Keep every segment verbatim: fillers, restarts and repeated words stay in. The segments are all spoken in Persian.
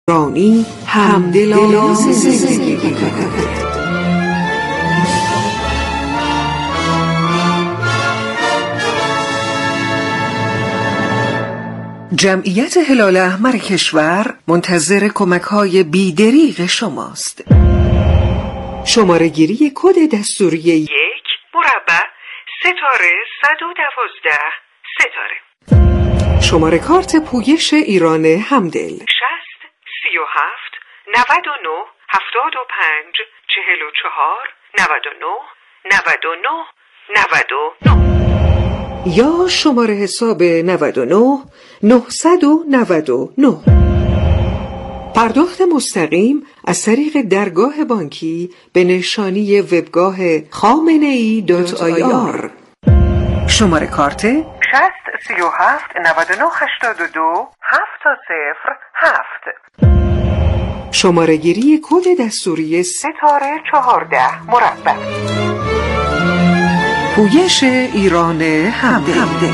رانی همدلانه زندگی کند. جمعیت هلال احمر کشور منتظر کمک‌های بی‌دریغ شماست. شماره گیری کد دستوری یک مربع ستاره صد و دوازده ستاره. شماره کارت پویش ایران همدل شصت سی و هفت نود و نه هفتاد و پنج چهل و چهار نود و نه نود و نه نود و نه یا شماره حساب نود و نه نهصد و نود و نه. پرداخت مستقیم از طریق درگاه بانکی به نشانی وبگاه خامنه‌ای دات آی آر. شماره کارت شصت سی و هفت نود و نه هشتاد و دو هفت صفر هفت. شماره گیری کد دستوری ستاره چهارده مربع. پویش ایران همدل.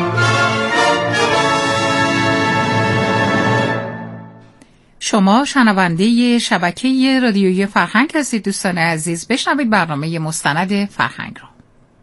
شما شنونده شبکه رادیویی فرهنگ هستید دوستان عزیز. بشنوید برنامه مستند فرهنگ را.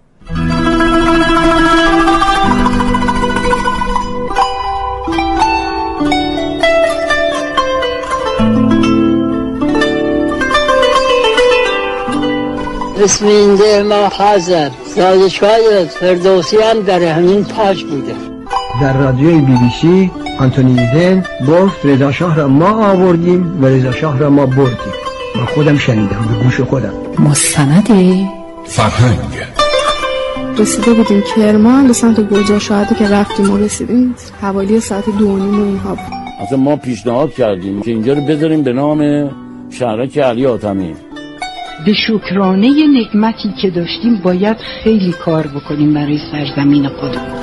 اسم این ده ما خزر سازشگاه فردوسی هم در همین پاش بوده. در رادیوی بی بی سی آنتونی ایدن گفت رضا شاه را ما آوردیم و رضا شاه را ما بردیم. من خودم شنیدم به گوش خودم. مستند فرهنگ. رسیده بودیم کرمان به سمت گوجه شاهده که رفتیم و رسیدیم حوالی ساعت دو و نیم و اینها بود. اصلا ما پیشنهاد کردیم که اینجا رو بذاریم به نام شهرک علی حاتمی. به شکرانه نعمتی که داشتیم باید خیلی کار بکنیم برای سرزمین خودمون.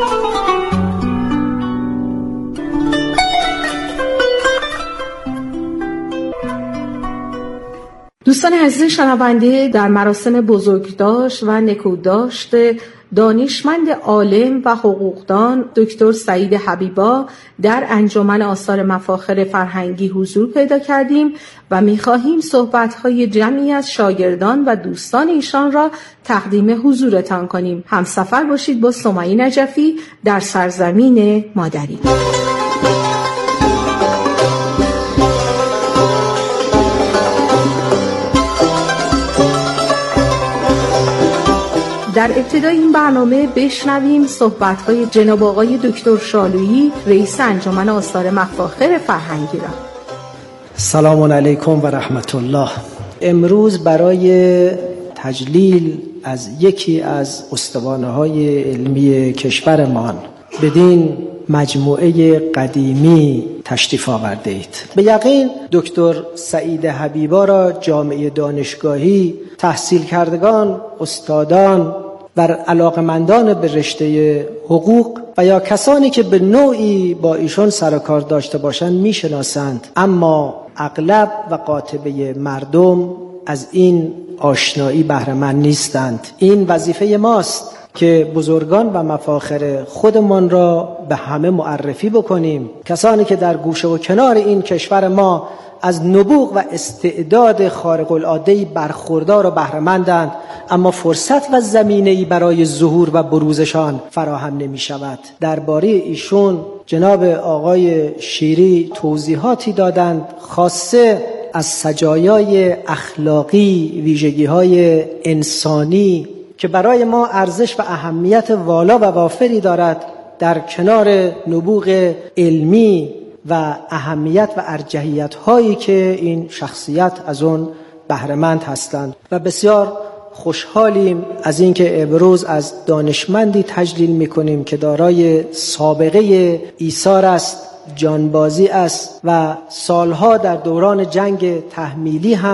دوستان عزیز شنونده، در مراسم بزرگداشت و نکوداشت دانشمند عالم و حقوقدان دکتر سعید حبیبا در انجمن آثار مفاخر فرهنگی حضور پیدا کردیم و می‌خواهیم صحبت‌های جمعی از شاگردان و دوستان ایشان را تقدیم حضورتان کنیم. همسفر باشید با سمیه نجفی در سرزمین مادری. در ابتدای این برنامه بشنویم صحبت‌های جناب آقای دکتر شالویی رئیس انجمن آثار مفاخر فرهنگی را. سلام علیکم و رحمت الله. امروز برای تجلیل از یکی از استوانه‌های علمی کشورمان بدین مجموعه قدیمی تشریف آورده اید. به یقین دکتر سعید حبیبا را جامعه دانشگاهی تحصیل کردگان، استادان و علاقمندان به رشته حقوق و یا کسانی که به نوعی با ایشون سر و کار داشته باشند میشناسند، اما اغلب و قاطبه مردم از این آشنایی بهره مند نیستند. این وظیفه ماست که بزرگان و مفاخر خودمان را به همه معرفی بکنیم. کسانی که در گوشه و کنار این کشور ما از نبوغ و استعداد خارق العاده برخوردار و بهره مندند، اما فرصت و زمینه‌ای برای ظهور و بروزشان فراهم نمی شود. درباره ایشون جناب آقای شیری توضیحاتی دادند، خاصه از سجایای اخلاقی، ویژگی‌های انسانی که برای ما ارزش و اهمیت والا و وافری دارد، در کنار نبوغ علمی و اهمیت و ارجحیت هایی که این شخصیت از اون بهره مند هستند. و بسیار خوشحالیم از اینکه امروز از دانشمندی تجلیل میکنیم که دارای سابقه ایثار است، جانبازی است و سالها در دوران جنگ تحمیلی هم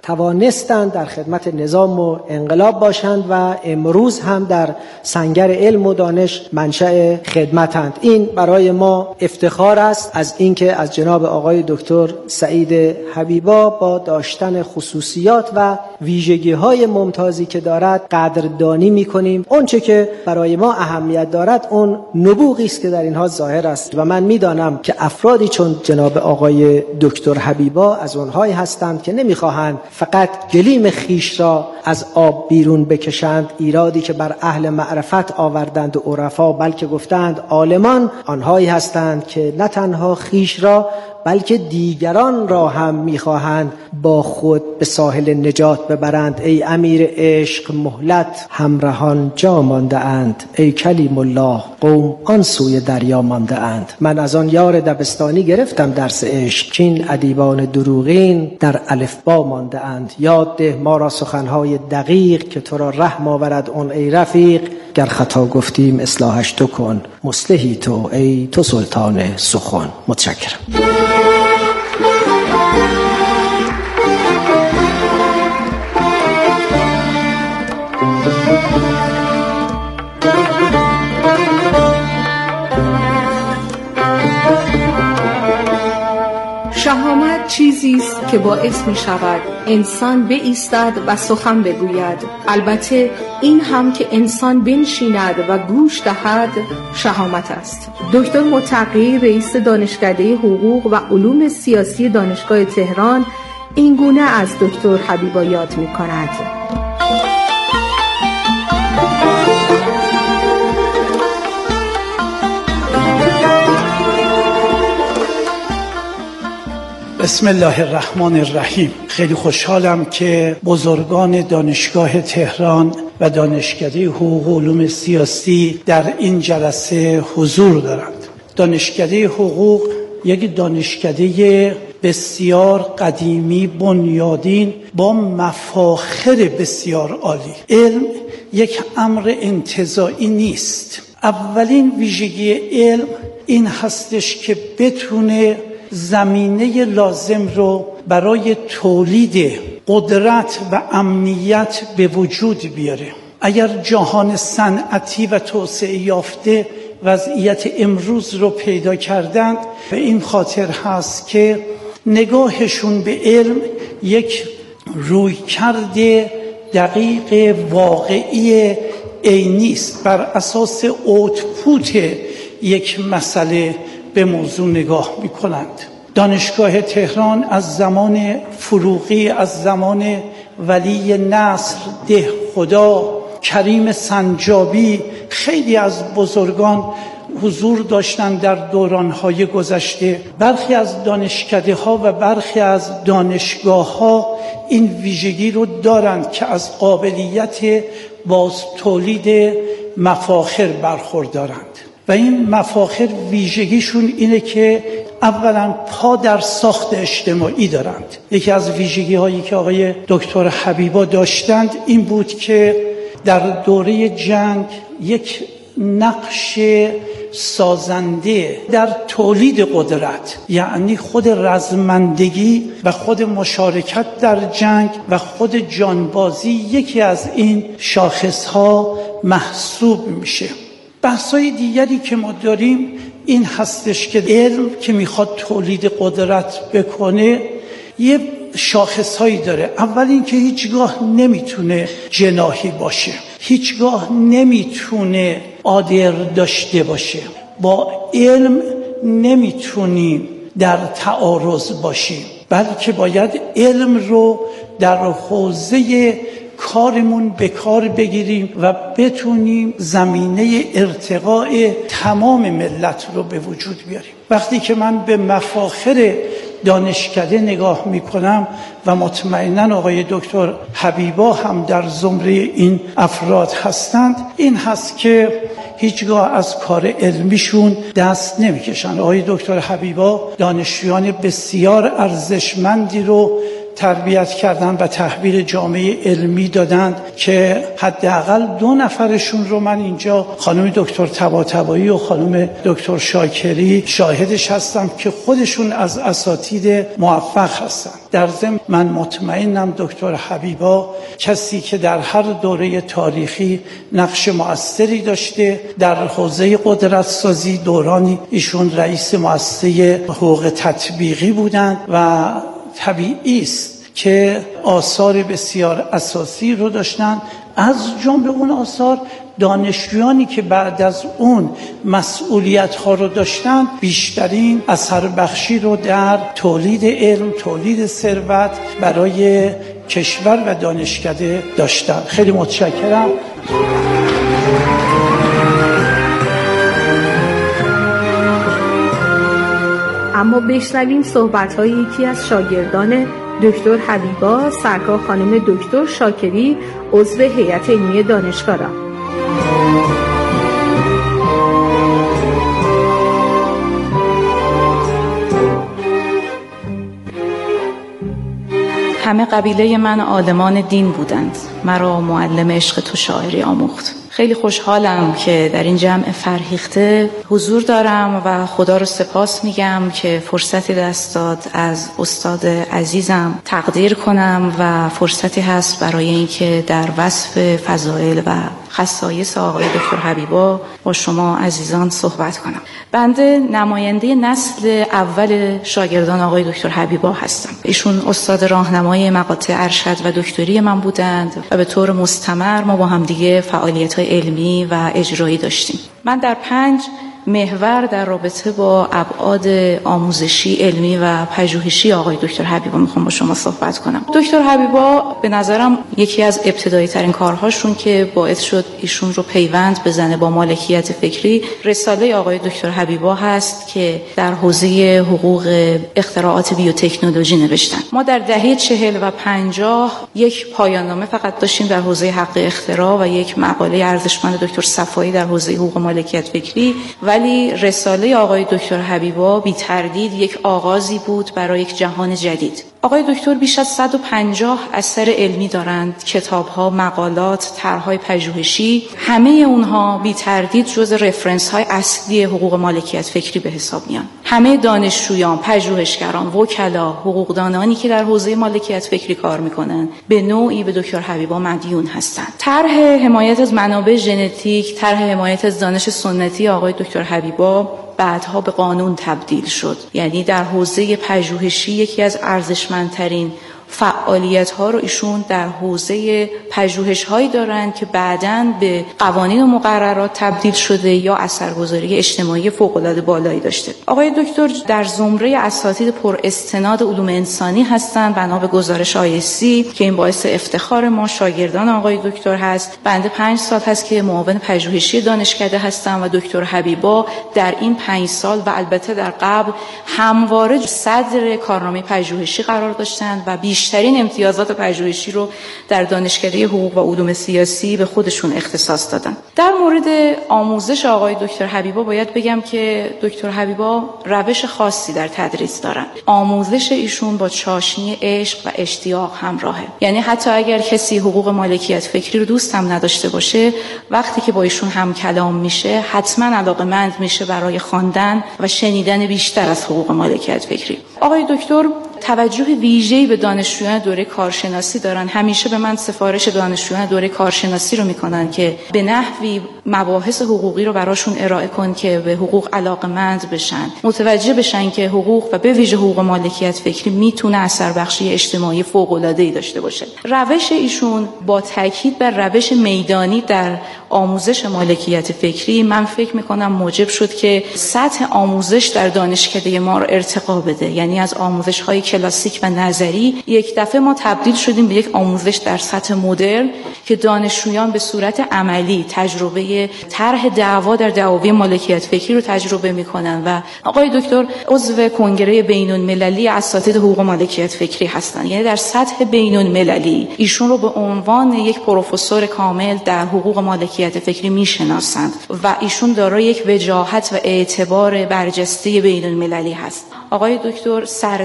توانستند در خدمت نظام و انقلاب باشند و امروز هم در سنگر علم و دانش منشأ خدمتند. این برای ما افتخار است از اینکه از جناب آقای دکتر سعید حبیبا با داشتن خصوصیات و ویژگی‌های ممتازی که دارد قدردانی می‌کنیم. اونچه که برای ما اهمیت دارد اون نبوغی است که در اینها ظاهر است و من می‌دانم که افرادی چون جناب آقای دکتر حبیبا از اونهایی هستند که نمی‌خواهند فقط گلیم خیش را از آب بیرون بکشند، ایرادی که بر اهل معرفت آوردند و عرفا، بلکه گفتند عالمان آنهایی هستند که نه تنها خیش را بلکه دیگران را هم می‌خواهند با خود به ساحل نجات ببرند. ای امیر عشق مهلت همراهان جا مانده اند، ای کلیم الله قوم آن سوی دریا مانده اند. من از آن یار دبستانی گرفتم درس عشق، کین ادیبان دروغین در الفبا مانده اند. یاد ده ما را سخنهای دقیق که تو را رحم آورد اون ای رفیق، گر خطا گفتیم اصلاحش تو کن، مصلحی تو ای تو سلطان سخن. متشکرم. شهامت چیزی است که باعث می شود انسان بایستد و سخن بگوید. البته این هم که انسان بنشیند و گوش دهد شهامت است. دکتر متقی رئیس دانشکده حقوق و علوم سیاسی دانشگاه تهران این گونه از دکتر حبیبا یاد می کند. بسم الله الرحمن الرحیم. خیلی خوشحالم که بزرگان دانشگاه تهران و دانشکده حقوق و علوم سیاسی در این جلسه حضور دارند. دانشکده حقوق یک دانشکده بسیار قدیمی، بنیادین، با مفاخر بسیار عالی. علم یک امر انتزاعی نیست. اولین ویژگی علم این هستش که بتونه زمینه لازم رو برای تولید قدرت و امنیت به وجود بیاره. اگر جهان صنعتی و توسعه یافته وضعیت امروز رو پیدا کردند، به این خاطر هست که نگاهشون به علم یک رویکرد دقیق واقعی عینی است، بر اساس اوتپوت یک مسئله به موضوع نگاه می کنند. دانشگاه تهران از زمان فروغی، از زمان ولی نصر ده خدا، کریم سنجابی، خیلی از بزرگان حضور داشتند در دورانهای گذشته. برخی از دانشکده ها و برخی از دانشگاه ها این ویژگی رو دارند که از قابلیت باز تولید مفاخر برخوردارند و این مفاخر ویژگیشون اینه که اولا پا در ساخت اجتماعی دارند. یکی از ویژگی هایی که آقای دکتر حبیبا داشتند این بود که در دوره جنگ یک نقش سازنده در تولید قدرت، یعنی خود رزمندگی و خود مشارکت در جنگ و خود جانبازی یکی از این شاخصها محسوب میشه. بحثای دیگری که ما داریم این هستش که علم که میخواد تولید قدرت بکنه یه شاخصهایی داره. اول این که هیچگاه نمیتونه جناحی باشه، هیچگاه نمیتونه عادر داشته باشه. با علم نمیتونیم در تعارض باشیم، بلکه باید علم رو در حوزه کارمون به کار بگیریم و بتونیم زمینه ارتقاء تمام ملت رو به وجود بیاریم. وقتی که من به مفاخر دانشکده نگاه میکنم و مطمئناً آقای دکتر حبیبا هم در زمره این افراد هستند، این هست که هیچگاه از کار علمیشون دست نمیکشن. آقای دکتر حبیبا دانشجویان بسیار ارزشمندی رو تربیت کردن و تحویل جامعه علمی دادند که حداقل دو نفرشون رو من اینجا خانم دکتر طباطبایی و خانم دکتر شاکری شاهدش هستم که خودشون از اساتید موفق هستن. در ضمن من مطمئنم دکتر حبیبا کسی که در هر دوره تاریخی نقش مؤثری داشته در حوزه قدرت سازی، دورانی ایشون رئیس مؤسسه حقوق تطبیقی بودند و طبیعی است که آثار بسیار اساسی رو داشتن. از جمله اون آثار دانشجویانی که بعد از اون مسئولیت ها رو داشتن بیشترین اثر بخشی رو در تولید علم، تولید ثروت برای کشور و دانشکده داشتن. خیلی متشکرم. اما بشنویم صحبت‌های یکی از شاگردان دکتر حبیبا، سرکار خانم دکتر شاکری، عضو هیئت علمی دانشگاه را. همه قبیله من عالمان دین بودند، مرا معلم عشق تو شاعری آموخت. خیلی خوشحالم که در این جمع فرهیخته حضور دارم و خدا رو سپاس میگم که فرصتی دست داد از استاد عزیزم تقدیر کنم و فرصتی هست برای اینکه در وصف فضائل و خصایص آقای دکتر حبیبا با شما عزیزان صحبت کنم. بنده نماینده نسل اول شاگردان آقای دکتر حبیبا هستم. ایشون استاد راهنمای مقاطع ارشد و دکتری من بودند و به طور مستمر ما با هم دیگه فعالیت‌های علمی و اجرایی داشتیم. من در پنج محور در رابطه با ابعاد آموزشی، علمی و پژوهشی آقای دکتر حبیبا میخوام با شما صحبت کنم. دکتر حبیبا به نظرم یکی از ابتدایی ترین کارهاشون که باعث شد ایشون رو پیوند بزنه با مالکیت فکری، رساله آقای دکتر حبیبا هست که در حوزه حقوق اختراعات بیوتکنولوژی نوشتن. ما در دهه چهل و پنجاه یک پایان نامه فقط داشتیم در حوزه حق اختراع و یک مقاله ارزشمند دکتر صفایی در حوزه حقوق مالکیت فکری، ولی رساله آقای دکتر حبیبا بی تردید یک آغازی بود برای یک جهان جدید. آقای دکتر بیش از صد و پنجاه اثر علمی دارند، کتاب‌ها، مقالات، طرح‌های پژوهشی، همه اونها بی تردید جزو رفرنس‌های اصلی حقوق مالکیت فکری به حساب میان. همه دانشجویان، پژوهشگران، وکلا، حقوقدانانی که در حوزه مالکیت فکری کار میکنن به نوعی به دکتر حبیبا مدیون هستند. طرح حمایت از منابع ژنتیک، طرح حمایت از دانش سنتی آقای دکتر حبیبا بعدها به قانون تبدیل شد. یعنی در حوزه پژوهشی یکی از ارزشمندترین فعالیت ها رو ایشون در حوزه پژوهش هایی دارند که بعداً به قوانین و مقررات تبدیل شده یا اثرگذاری اجتماعی فوق العاده بالایی داشته. آقای دکتر در زمره اساتید پر استناد علوم انسانی هستند بنا به گزارش آی اس سی که این باعث افتخار ما شاگردان آقای دکتر هست. بنده پنج سال هست که معاون پژوهشی دانشکده هستم و دکتر حبیبا در این پنج سال و البته در قبل همواره صدر کارنامه پژوهشی قرار داشتند و بیشترین امتیازات پژوهشی رو در دانشکده حقوق و علوم سیاسی به خودشون اختصاص دادن. در مورد آموزش آقای دکتر حبیبا باید بگم که دکتر حبیبا روش خاصی در تدریس دارن. آموزش ایشون با چاشنی عشق و اشتیاق همراهه. یعنی حتی اگر کسی حقوق مالکیت فکری رو دوست هم نداشته باشه، وقتی که با ایشون هم کلام میشه حتما علاقه‌مند میشه برای خواندن و شنیدن بیشتر از حقوق مالکیت فکری. آقای دکتر توجه ویژه‌ای به دانشجویان دوره کارشناسی دارن. همیشه به من سفارش دانشجویان دوره کارشناسی رو میکنن که به نحوی مباحث حقوقی رو براشون ارائه کن که به حقوق علاقه‌مند بشن، متوجه بشن که حقوق و به ویژه حقوق مالکیت فکری میتونه اثر بخشی اجتماعی فوق‌العاده‌ای داشته باشه. روش ایشون با تاکید بر روش میدانی در آموزش مالکیت فکری من فکر میکنم موجب شد که سطح آموزش در دانشکده ما رو ارتقا بده. یعنی از آموزش‌های کلاسیک و نظری یک دفعه ما تبدیل شدیم به یک آموزش در سطح مدرن که دانشجویان به صورت عملی تجربه طرح دعوا در دعاوی مالکیت فکری رو تجربه میکنن و آقای دکتر عضو کنگره بین‌المللی اساتید حقوق مالکیت فکری هستند. یعنی در سطح بین‌المللی ایشون رو به عنوان یک پروفسور کامل در حقوق مالکیت فکری میشناسند و ایشون دارای یک وجاهت و اعتبار برجسته بین‌المللی هست. آقای دکتر سردبیر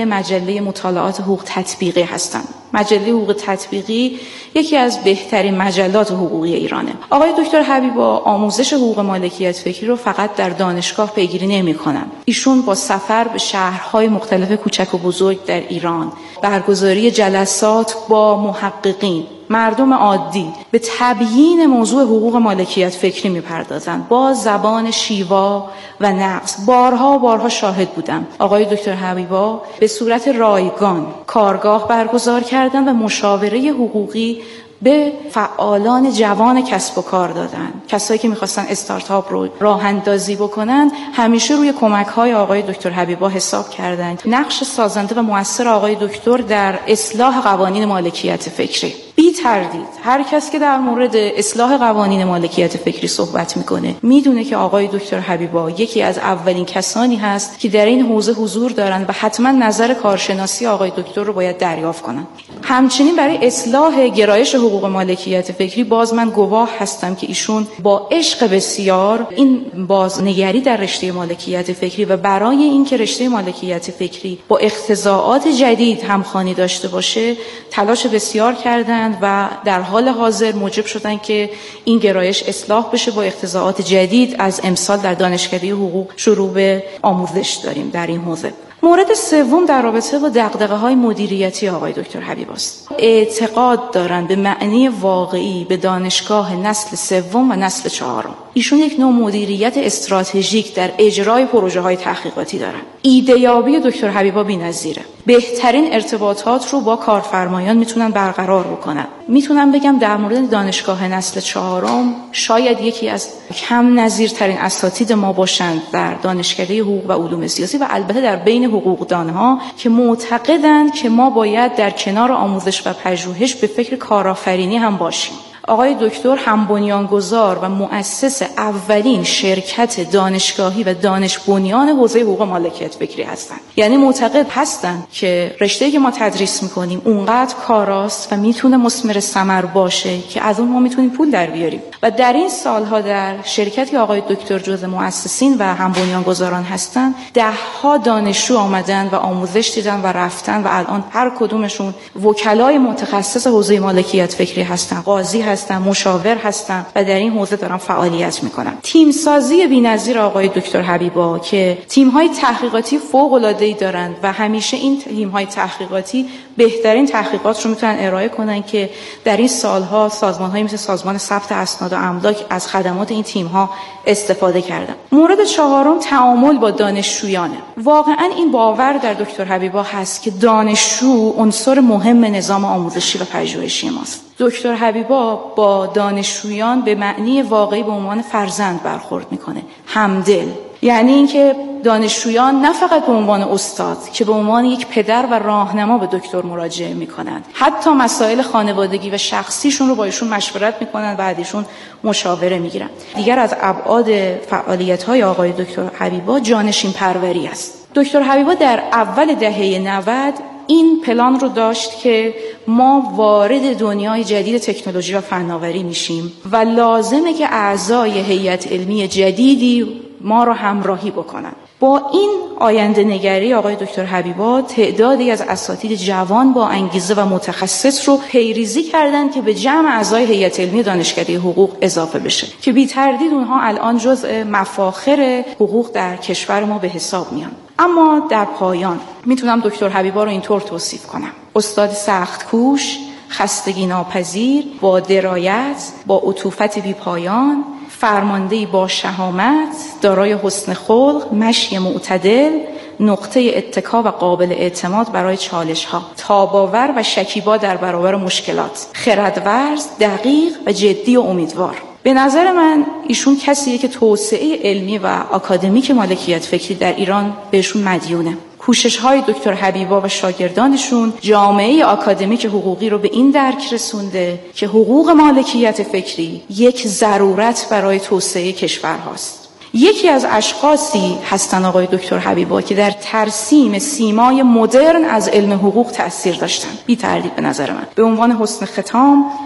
مجله مطالعات حقوق تطبیقی هستند. مجله حقوق تطبیقی یکی از بهترین مجلات حقوقی ایرانه. آقای دکتر حبیبا آموزش حقوق مالکیت فکری رو فقط در دانشگاه پیگیری نمی‌کنن. ایشون با سفر به شهرهای مختلف کوچک و بزرگ در ایران، برگزاری جلسات با محققین، مردم عادی به تبیین موضوع حقوق مالکیت فکری می‌پردازند با زبان شیوا و نقص. بارها و بارها شاهد بودم آقای دکتر حبیبا به صورت رایگان کارگاه برگزار کردن و مشاوره حقوقی به فعالان جوان کسب و کار دادن. کسایی که می‌خواستن استارتاپ رو راه اندازی بکنن همیشه روی کمک‌های آقای دکتر حبیبا حساب کردند. نقش سازنده و مؤثر آقای دکتر در اصلاح قوانین مالکیت فکری. بی تردید هر کس که در مورد اصلاح قوانین مالکیت فکری صحبت میکنه میدونه که آقای دکتر حبیبا یکی از اولین کسانی هست که در این حوزه حضور دارن و حتما نظر کارشناسی آقای دکتر رو باید دریافت کنن. همچنین برای اصلاح گرایش حقوق مالکیت فکری باز من گواه هستم که ایشون با عشق بسیار این بازنگری در رشته مالکیت فکری و برای اینکه رشته مالکیت فکری با اقتضاعات جدید همخوانی داشته باشه تلاش بسیار کردن و در حال حاضر موجب شدن که این گرایش اصلاح بشه. با اقتضاعات جدید از امسال در دانشکده حقوق شروع به آموزش داریم در این حوزه. مورد سوم در رابطه با دغدغه‌های مدیریتی آقای دکتر حبیب است. اعتقاد دارند به معنی واقعی به دانشگاه نسل سوم و نسل چهارم. ایشون یک نوع مدیریت استراتژیک در اجرای پروژه‌های تحقیقاتی دارن. ایده‌یابی دکتر حبیبا بی‌نظیره. بهترین ارتباطات رو با کارفرمایان میتونن برقرار بکنن. میتونم بگم در مورد دانشگاه نسل چهارم شاید یکی از کم نظیرترین اساتید ما باشند در دانشکده حقوق و علوم سیاسی و البته در بین حقوقدانها که معتقدند که ما باید در کنار آموزش و پژوهش به فکر کارآفرینی هم باشیم. آقای دکتر هم بنیانگذار و مؤسس اولین شرکت دانشگاهی و دانش بنیان حوزه حقوق مالکیت فکری هستند. یعنی معتقد هستند که رشته‌ای که ما تدریس می‌کنیم اونقدر کاراست و میتونه مثمر ثمر باشه که از اون ما میتونیم پول در بیاریم. و در این سالها در شرکتی آقای دکتر جزو مؤسسین و هم بنیانگذاران هستند، ده‌ها دانشجو آمدن و آموزش دیدن و رفتن و الان هر کدومشون وکلای متخصص حوزه مالکیت فکری هستند، قاضی هستن، مشاور هستن و در این حوزه دارن فعالیت میکنن. تیم سازی بی‌نظیر آقای دکتر حبیبا که تیم‌های تحقیقاتی فوق‌العاده‌ای دارند و همیشه این تیم‌های تحقیقاتی بهترین تحقیقات رو میتونن ارائه کنن که در این سالها سازمان‌هایی مثل سازمان ثبت اسناد و املاک از خدمات این تیم‌ها استفاده کردن. مورد چهارم تعامل با دانشجویانه. واقعا این باور در دکتر حبیبا هست که دانشجو عنصر مهم نظام آموزشی و پژوهشی ماست. دکتر حبیبا با دانشجویان به معنی واقعی به عنوان فرزند برخورد میکنه، همدل. یعنی اینکه دانشجویان نه فقط به عنوان استاد که به عنوان یک پدر و راهنما به دکتر مراجعه میکنند، حتی مسائل خانوادگی و شخصیشون رو با ایشون مشورت میکنن و بعدشون مشاوره میگیرن. دیگر از ابعاد فعالیت‌های آقای دکتر حبیبا جانشین پروری است. دکتر حبیبا در اول دهه نود این پلان رو داشت که ما وارد دنیای جدید تکنولوژی و فناوری میشیم و لازمه که اعضای هیئت علمی جدیدی ما رو همراهی بکنن. با این آینده نگری آقای دکتر حبیبا تعدادی از اساتید جوان با انگیزه و متخصص رو پیریزی کردند که به جمع اعضای هیئت علمی دانشکده حقوق اضافه بشه که بی تردید اونها الان جزء مفاخر حقوق در کشور ما به حساب میان. اما در پایان میتونم دکتر حبیبا رو اینطور توصیف کنم: استاد سخت کوش، خستگی ناپذیر، با درایت، با عطوفت بی پایان، فرماندهی با شهامت، دارای حسن خلق، مشی معتدل، نقطه اتکا و قابل اعتماد برای چالش ها، تاباور و شکیبا در برابر مشکلات، خردورز، دقیق و جدی و امیدوار. به نظر من ایشون کسیه که توسعه علمی و آکادمیک مالکیت فکری در ایران بهشون مدیونه. کوشش‌های دکتر حبیبا و شاگردانشون جامعه آکادمیک حقوقی رو به این درک رسونده که حقوق مالکیت فکری یک ضرورت برای توسعه کشور هاست. یکی از اشخاصی هستن آقای دکتر حبیبا که در ترسیم سیمای مدرن از علم حقوق تأثیر داشتن، بی تردید به نظر من. به عنوان حسن ختام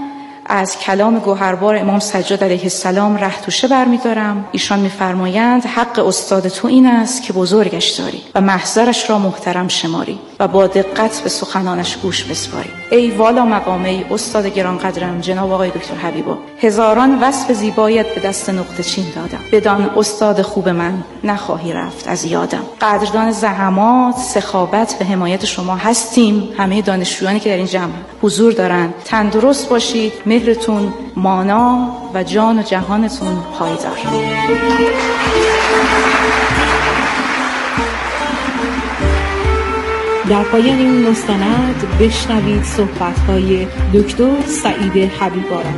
از کلام گوهربار امام سجاد علیه السلام ره توشه برمی‌دارم. ایشان می‌فرمایند حق استاد تو این است که بزرگش داری و محضرش را محترم شماری و با دقت به سخنانش گوش بسپاری. ای والا مقامه، ای استاد گرانقدرم جناب آقای دکتر حبیبا، هزاران وصف زیبایت به دست نقطه چین دادم، بدان استاد خوب من نخواهی رفت از یادم. قدردان زحمات، سخاوت و حمایت شما هستیم. همه دانشجویانی که در این جمع حضور دارند تندرست باشید، مهرتون مانا و جان و جهانتون پایدار. در پایان این مستند بشنوید صحبت‌های دکتر سعید حبیبا را.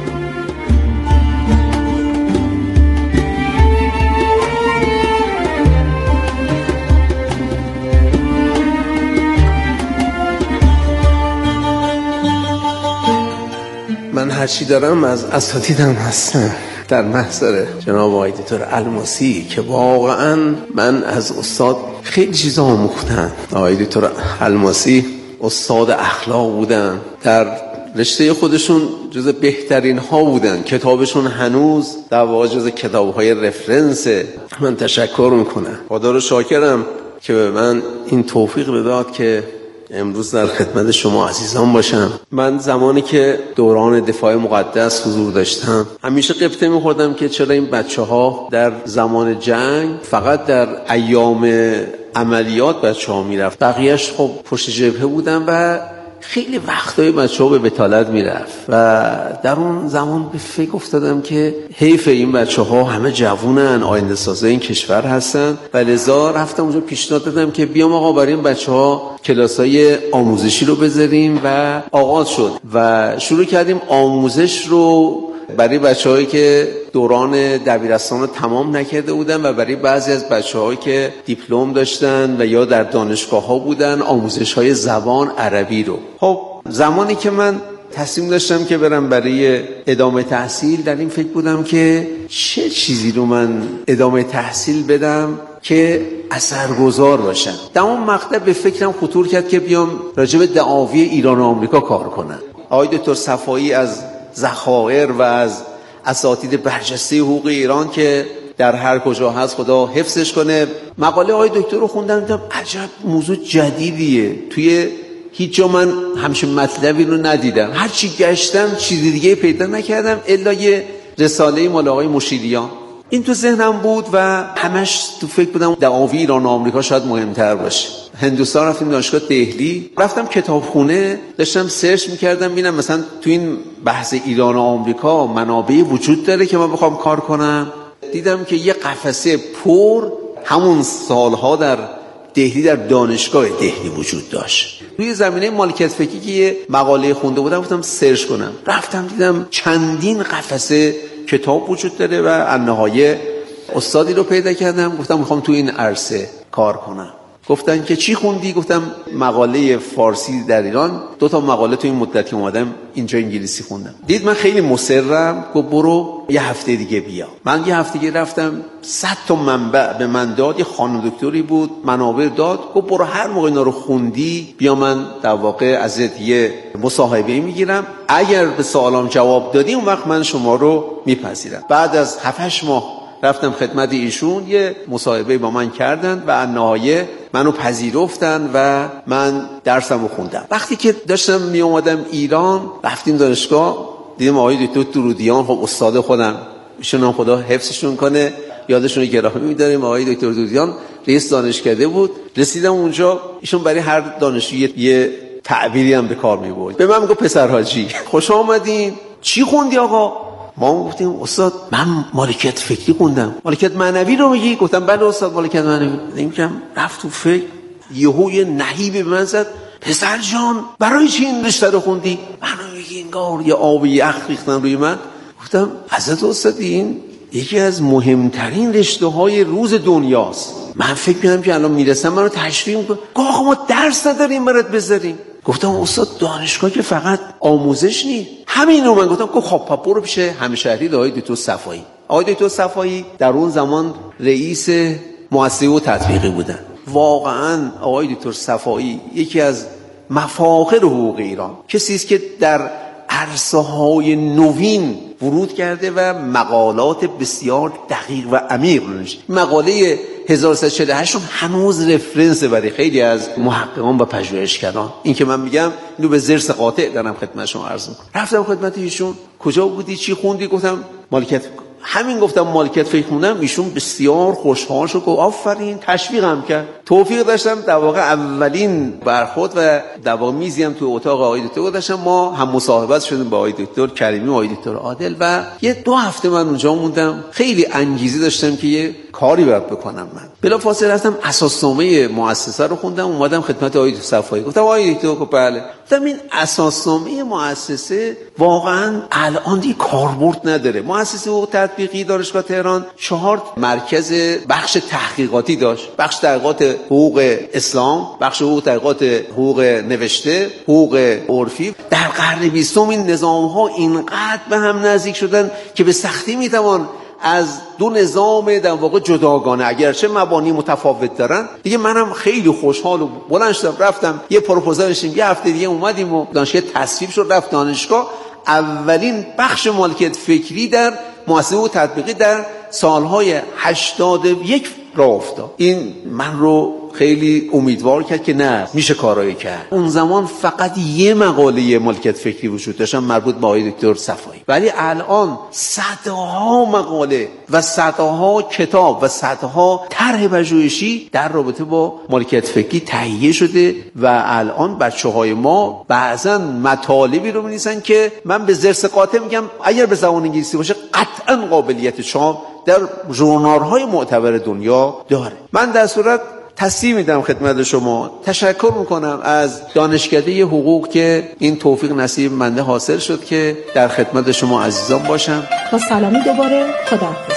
من هرچی دارم از اساتیدم هستم در محضر جناب آقای دکتر الماسی که واقعا من از استاد خیلی چیزا آموختم. آقای دکتر الماسی استاد اخلاق بودن، در رشته خودشون جز بهترین ها بودن، کتابشون هنوز در واقع جز کتاب های رفرنس. من تشکر میکنم، خدا رو شاکرم که به من این توفیق بداد که امروز در خدمت شما عزیزان باشم. من زمانی که دوران دفاع مقدس حضور داشتم همیشه قبطه می‌خوردم که چرا این بچه‌ها در زمان جنگ فقط در ایام عملیات بچه‌ها میرفت، بقیه‌اش خب پشت جبهه بودن و خیلی وقتای بچه‌ها به بتالت میرفت و در اون زمان به فکر افتادم که حیف این بچه‌ها همه جوونن، آینده سازای این کشور هستن و لذا رفتم اونجا پیشنهاد دادم که بیام آقا برای این بچه‌ها کلاسای آموزشی رو بذاریم و آغاز شد و شروع کردیم آموزش رو برای بچه‌هایی که دوران دبیرستان رو تمام نکرده بودن و برای بعضی از بچه‌هایی که دیپلم داشتن و یا در دانشگاه‌ها بودن آموزش‌های زبان عربی رو. خب زمانی که من تصمیم داشتم که برم برای ادامه تحصیل در این فکر بودم که چه چیزی رو من ادامه تحصیل بدم که اثرگذار باشم. در اون مقطع به فکرم خطور کرد که بیام راجع به دعاوی ایران و آمریکا کار کنم. آقای دکتر صفایی از ذخایر و از اساتید برجسته حقوق ایران که در هر کجا هست خدا حفظش کنه، مقاله آقای دکتر رو خوندم، دیدم عجب موضوع جدیدیه، توی هیچ جا من همچین مطلبی رو ندیدم. هر چی گشتم چیزی دیگه پیدا نکردم الا یه رساله مال آقای مشیریان. این تو ذهنم بود و همش تو فکر بودم دعاوی ایران و آمریکا شاید مهمتر باشه. هندوستان رفتیم دانشگاه دهلی، رفتم کتابخونه داشتم سرچ میکردم ببینم مثلا تو این بحث ایران و آمریکا منابعی وجود داره که من بخوام کار کنم. دیدم که یه قفسه پر همون سالها در دهلی در دانشگاه دهلی وجود داشت. روی زمینه مالکیت فکری که یه مقاله خونده بودم گفتم سرچ کنم، رفتم دیدم چندین قفسه کتاب وجود داره و النهایه استادی رو پیدا کردم، گفتم میخوام تو این عرصه کار کنم. گفتن که چی خوندی؟ گفتم مقاله فارسی در ایران، دو تا مقاله تو این مدت که اومدم اینجا انگلیسی خوندم. دید من خیلی مصرم، گفت برو یه هفته دیگه بیا. من یه هفته دیگه رفتم، صد تا منبع به من داد، یه خانم دکتری بود منابع داد، گفت برو هر موقع اینا رو خوندی بیا، من در واقع ازت یه مصاحبه میگیرم، اگر به سوالام جواب دادی اون وقت من شما رو میپذیرم. بعد از هفت هشت ماه رفتم خدمت ایشون، یه مصاحبه با من کردن و نهایه منو پذیرفتن و من درسمو خوندم. وقتی که داشتم می اومدم ایران رفتیم دانشگاه، دیدم آقای دکتر درودیان، خب استاد خودم، ایشون هم خدا حفظشون کنه، یادشون رو گرامی می‌داریم. آقای دکتر درودیان رئیس دانشکده بود. رسیدم اونجا ایشون برای هر دانشجوی یه تعبیری هم به کار می‌برد. به من میگه پسر حاجی خوش آمدین، چی خوندی آقا؟ ما گفتیم استاد من مالکیت فکری خوندم. مالکیت معنوی رو میگی؟ گفتم بله استاد مالکیت معنوی. نمی‌گم رفت تو فکر، یهو یه نهیبی به من زد، پسر جان برای چی این رشته رو خوندی؟ منو میگی انگار یه آب یخ ریختن روی من. گفتم حضرت استاد این یکی از مهمترین رشته‌های روز دنیاست، من فکر می‌کنم که الان میرسم منو تشریح می‌کنه. گفت آقا ما درس نداریم برات بذاریم. گفتم استاد دانشگاه که فقط آموزش نیست، همین رو من گفتم که خب پا برو پیش همشهری آقای دکتر صفایی. آقای دکتر صفایی در اون زمان رئیس مؤسسه و تطبیقی بودن. واقعا آقای دکتر صفایی یکی از مفاخر حقوق ایران، کسی است که در عرصه‌های نوین ورود کرده و مقالات بسیار دقیق و عمیق نوشته. مقاله هزار و سیصد و چهل و هشت هنوز رفرنس برای خیلی از محققان و پژوهشگران. این که من میگم اینو به ضرس قاطع دارم خدمت شما عرض میکنم. رفتم خدمت ایشون، کجا بودی، چی خوندی؟ گفتم مالکیت. همین گفتم مالکیت فکر خوندم، ایشون بسیار خوشحال شد، گفت آفرین، تشویقم کرد. توفیق داشتم در واقع اولین برخورد و در واقع میزیم تو اتاق آقای دکتر داشتم، ما هم مصاحبت شدیم با آقای دکتر کریمی و آقای دکتر عادل و یه دو هفته من اونجا موندم. خیلی انگیزه داشتم که یه کاری باید بکنم. من بلافاصله رفتم اساسنامه مؤسسه رو خوندم، اومدم خدمت آقای دکتر صفایی گفتم آقای دکتر گفت بله. گفتم این اساسنامه مؤسسه واقعا الان دیگه کاربرد نداره. مؤسسه حقوق تطبیقی دانشگاه تهران چهار مرکز بخش تحقیقاتی داشت: بخش تحقیقات حقوق اسلام، بخش حقوق تحقیقات حقوق نوشته، حقوق عرفی. در قرن بیستم این نظام‌ها اینقدر به هم نزدیک شدن که به سختی میتوان از دو نظام در واقع جداگانه، اگرچه مبانی متفاوت دارن. دیگه منم خیلی خوشحال و بلند شدم رفتم یه پروپوزال نوشتیم، یه هفته دیگه اومدیم و دانشگاه تصویب شد، رفت دانشگاه. اولین بخش مالکیت فکری در مؤسسه و تطبیقی در سالهای هشتاد و یک راه افتاد. این من رو خیلی امیدوار کرد که نه، میشه کارایی کرد. اون زمان فقط یه مقاله مالکیت فکری وجود داشت مربوط به آقای دکتر صفایی، ولی الان صدها مقاله و صدها کتاب و صدها طرح پژوهشی در رابطه با مالکیت فکری تهیه شده و الان بچه‌های ما بعضا مطالبی رو می‌نویسن که من به ضرس قاطع میگم اگر به زبان انگلیسی باشه قطعاً قابلیت چاپ در ژورنال‌های معتبر دنیا داره. من در صورت تصدیق میدم خدمت شما، تشکر میکنم از دانشکده حقوق که این توفیق نصیب منده حاصل شد که در خدمت شما عزیزان باشم. با سلامی دوباره، خداحافظ.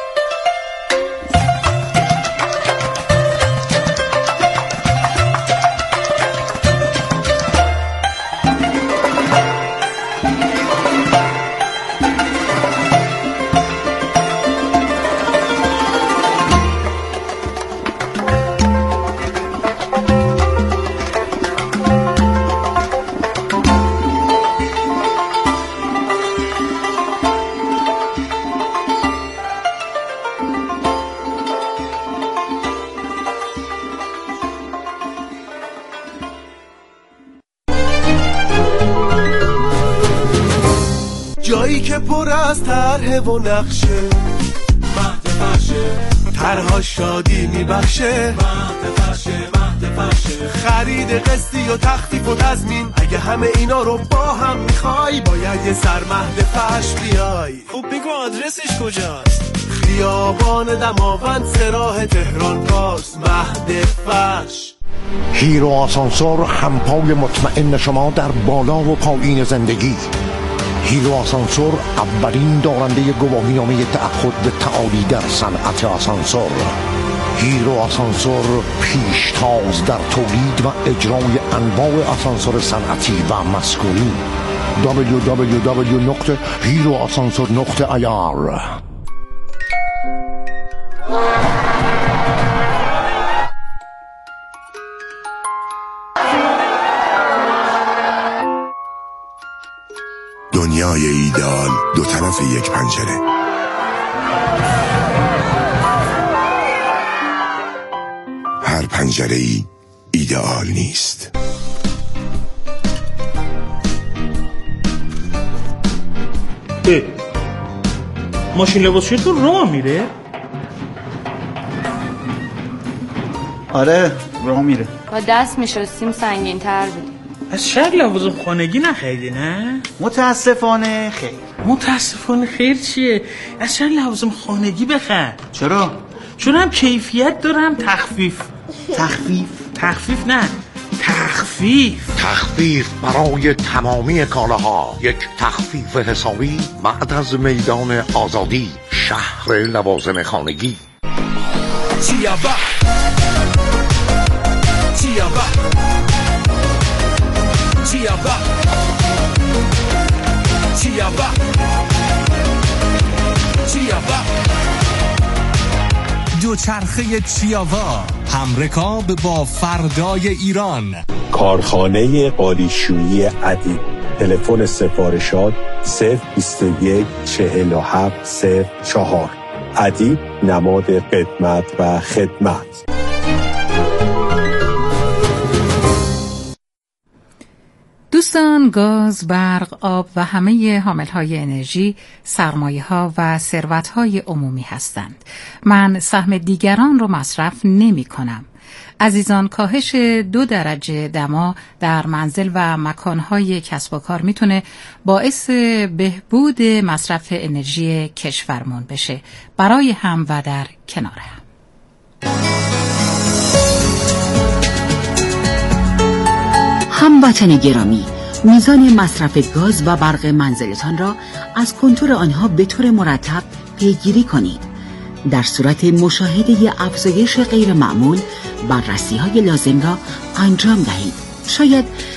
جایی که پر از طرح و نقشه، مهد فرشه، طرها شادی میبخشه، مهد فرشه، مهد فرشه، خرید قسطی و تخفیف و تضمین. اگه همه اینا رو با هم میخوای باید یه سر مهد فرش بیای. خب بگو آدرسش کجاست؟ خیابان دماوند سراح تهران پارس، مهد فرش. هیرو آسانسور، همپای مطمئن شما در بالا و پایین زندگی. هیرو آسانسور اولین دارنده گواهینامه تعهد به تعالی در صنعت آسانسور. هیرو آسانسور پیشتاز در تولید و اجرای انواع آسانسور صنعتی و مسکونی. دبلیو دبلیو دبلیو نقطه هیرو آسانسور نقطه آی آر. دنیای ایدئال دو طرف یک پنجره. هر پنجره ای ایدئال نیست. اه. ماشین لباسشویی تو راه میره؟ آره راه میره. با دست میشستیم سنگین تر بود. از شهر لوازم خانگی نخریدی نه؟ متاسفانه خیر. متاسفانه خیر چیه؟ از شهر لوازم خانگی بخر. چرا؟ چون هم کیفیت دارم تخفیف. تخفیف؟ تخفیف نه تخفیف تخفیف برای تمامی کالاها. یک تخفیف حسابی بعد از میدان آزادی، شهر لوازم خانگی. چیابا چیابا چیابا چیابا چیابا دوچرخه چیاوا، همرکاب با فردای ایران. کارخانه قالیشویی عدی. تلفن سفارشات صفر بیست و یک چهل و هفت صفر چهار. عدی نماد قدمت و خدمت. دوستان، گاز، برق، آب و همه حامل‌های انرژی سرمایه‌ها و ثروت‌های عمومی هستند. من سهم دیگران رو مصرف نمی‌کنم. عزیزان، کاهش دو درجه دما در منزل و مکانهای کسب و کار میتونه باعث بهبود مصرف انرژی کشورمون بشه، برای هم و در کنار هم. هموطن گرامی، میزان مصرف گاز و برق منزلتان را از کنتور آنها به طور مرتب پیگیری کنید. در صورت مشاهده افزایش غیر معمول، بررسی های لازم را انجام دهید. شاید